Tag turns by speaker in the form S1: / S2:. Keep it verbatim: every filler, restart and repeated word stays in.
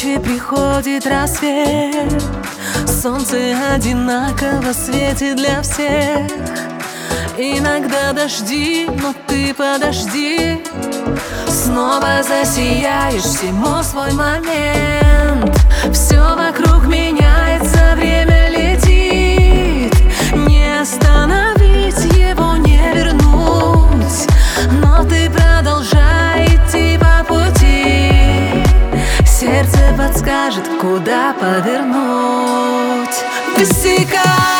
S1: ночи приходит рассвет, солнце одинаково светит для всех. Иногда дожди, но ты подожди, снова засияешь, всему свой момент. Все вокруг меняется, время летит, не остановить его, не вернуть. Но ты продолжай идти по пути, сердце подскажет, куда повернуть. Высекай